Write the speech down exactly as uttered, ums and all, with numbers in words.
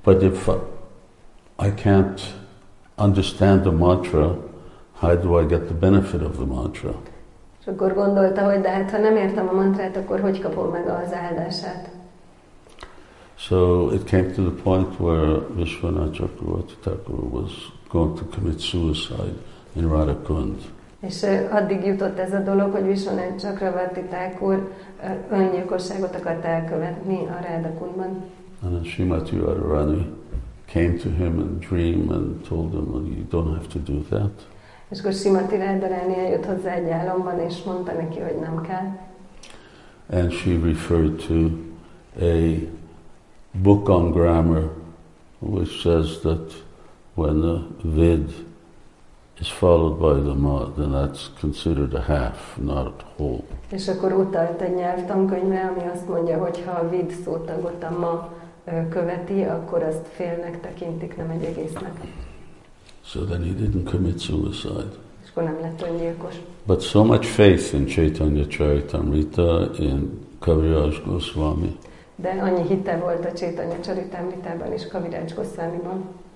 But if I can't understand the mantra, how do I get the benefit of the mantra? És akkor gondolta, hogy de hát ha nem értem a mantrát, akkor hogy kapom meg az áldását? So it came to the point where Vishwanath Chakravarti Thakur was going to commit suicide in Radhakund. És addig jutott ez a dolog, hogy Vishwanath Chakravarti Thakur öngyilkosságot akart elkövetni a Radhakundban. And then Srimati Radharani came to him in a dream and told him, well, you don't have to do that. És akkor Srimati Radharani eljött hozzá egy álomban, és mondta neki, hogy nem kell. And she referred to a book on grammar which says that when the vid is followed by the ma, then that's considered a half, not a whole. És akkor utalt egy nyelvtankönyvre, ami azt mondja, hogy ha a vid szótagot a ma követi, akkor azt félnek tekintik, nem egy egésznek. So then he didn't commit suicide. És akkor nem lett öngyilkos. But so much faith in Chaitanya Charitamrita, in Kaviraj Goswami. De annyi hite volt a Chaitanya Charitamritában és Kaviraj Goswamiban.